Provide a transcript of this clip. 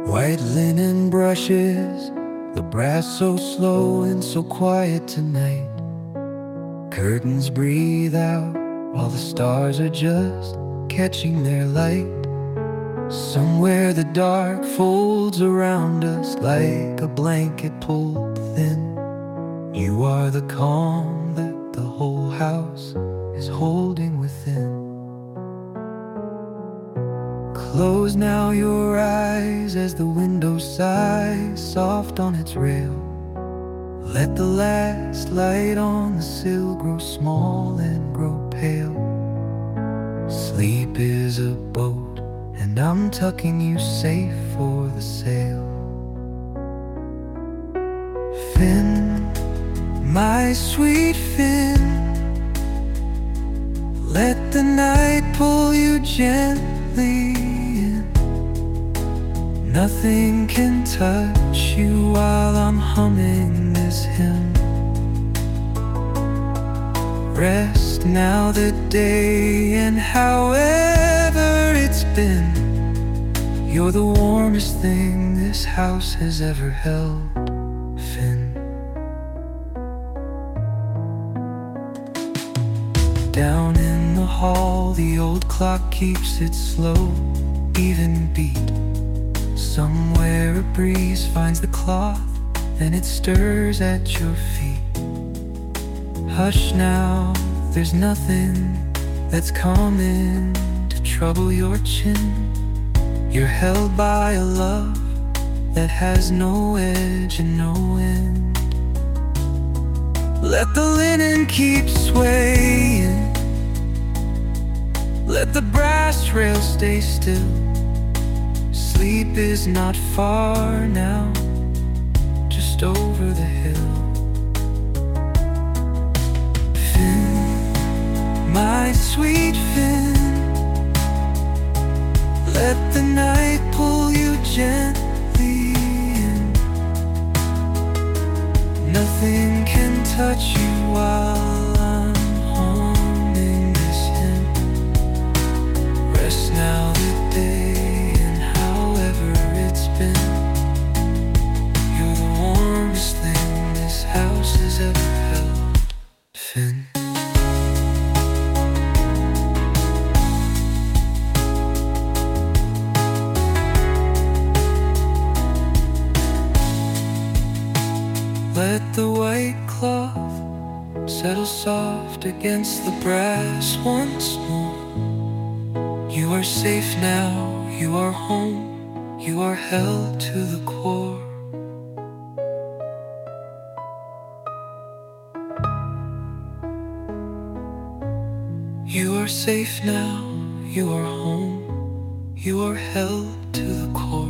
White linen brushes, the brass so slow and so quiet tonight. Curtains breathe out while the stars are just catching their light. Somewhere the dark folds around us like a blanket pulled thin. You are the calm that the whole house is holding within. Close now your eyes as the window sighs soft on its rail. Let the last light on the sill grow small and grow pale. Sleep is a boat, and I'm tucking you safe for the sail. Finn, my sweet Finn, let the night pull you gently in. Nothing can touch you while I'm humming this hymn. Rest now the day, and however it's been, you're the warmest thing this house has ever held, Finn. Down in the hall, the old clock keeps its slow, even beat. Somewhere a breeze finds the cloth, and it stirs at your feet. Hush now, there's nothing that's coming to trouble your chin. You're held by a love that has no edge and no end. Let the linen keep swaying, let the brass rail stay still. Sleep is not far now, just over the hill. Finn, my sweet Finn, let the night pull you gently in. Nothing can touch you while I'm humming this hymn. Rest now the day, and however it's been, you're the warmest thing this house has ever held, Finn. Let the white cloth settle soft against the brass once more. You are safe now, you are home, you are held to the core. You are safe now, you are home, you are held to the core.